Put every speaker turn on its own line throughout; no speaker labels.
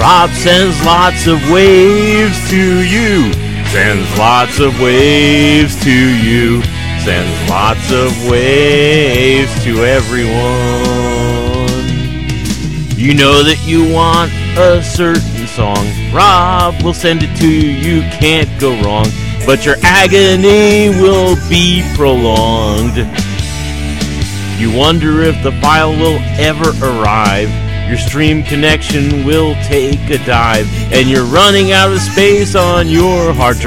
Rob sends lots of waves to you. Sends lots of waves to you. Sends lots of waves to everyone. You know that you want a certain song. Rob will send it to you. You can't go wrong. But your agony will be prolonged. You wonder if the file will ever arrive. Your stream connection will take a dive, and you're running out of space on your hard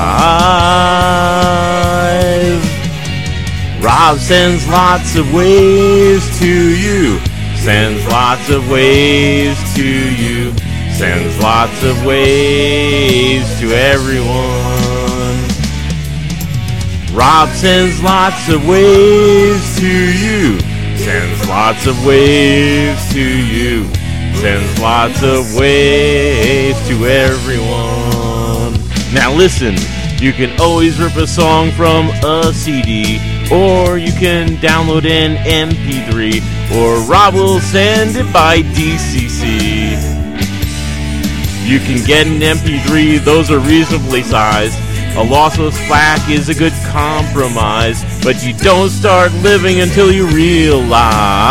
drive. Rob sends lots of waves to you. Sends lots of waves to you. Sends lots of waves to everyone. Rob sends lots of waves to you. Sends lots of waves to you. Sends lots of waves to everyone. Now listen, you can always rip a song from a CD, or you can download an MP3, or Rob will send it by DCC. You can get an MP3, those are reasonably sized. A lossless FLAC is a good compromise, but you don't start living until you realize.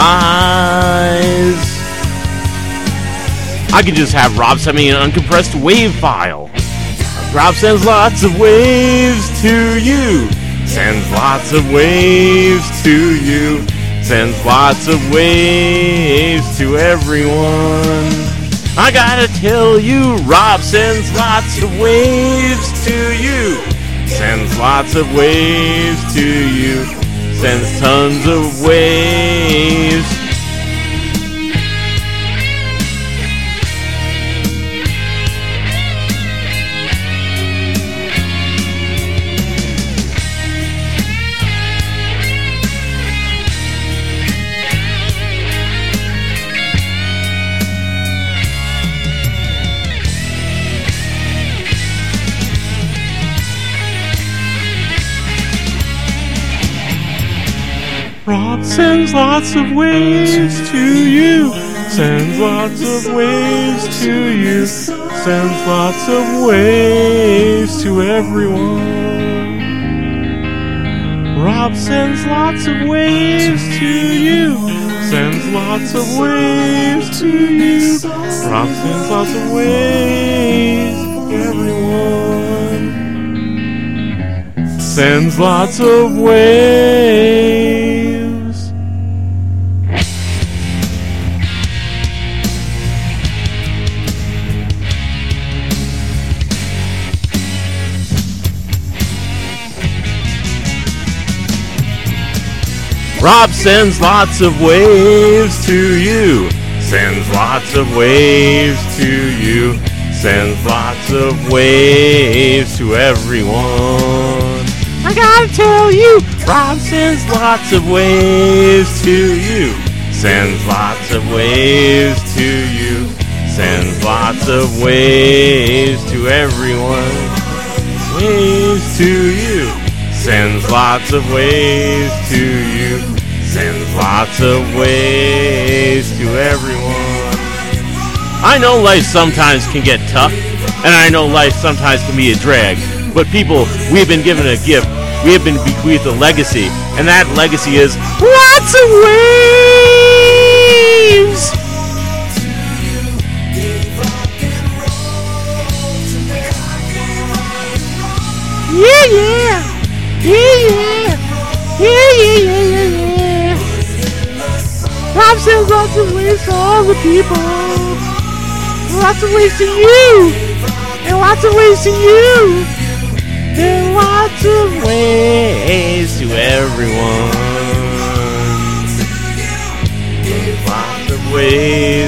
I could just have Rob send me an uncompressed wave file. Rob sends lots of waves to you. Sends lots of waves to you. Sends lots of waves to everyone. I gotta tell you, Rob sends lots of waves to you. Sends lots of waves to you. Sends tons of waves. Rob sends lots of waves to you. Sends lots of waves to you. Sends lots of waves to everyone. Rob sends lots of waves to you. Sends lots of waves to you. Rob sends lots of waves to everyone. Sends lots of waves. Rob sends lots of waves to you. Sends lots of waves to you. Sends lots of waves to everyone. I gotta tell you, Rob sends lots of waves to you. Sends lots of waves to you. Sends lots of waves to everyone. Waves to you. Sends lots of waves to you. Sends lots of waves to everyone. I know life sometimes can get tough, and I know life sometimes can be a drag. But people, we have been given a gift. We have been bequeathed a legacy, and that legacy is lots of waves. Yeah, yeah. Yeah, yeah. Yeah, yeah, yeah, yeah, yeah. Rob sends lots of waves to all the people. Lots of waves to you. And lots of waves to you. And lots of ways to everyone. And lots of ways.